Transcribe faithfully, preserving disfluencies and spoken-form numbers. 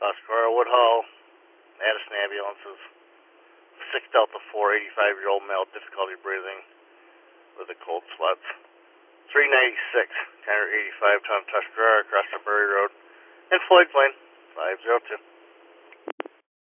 Tuscarora Woodhull, Madison ambulances. six Delta four, eighty-five-year-old male, difficulty breathing with a cold sweats. three ninety-six, Tanner eighty-five, Tom Tuscarora, across the Bury Road. And Floyd Plain, five zero two.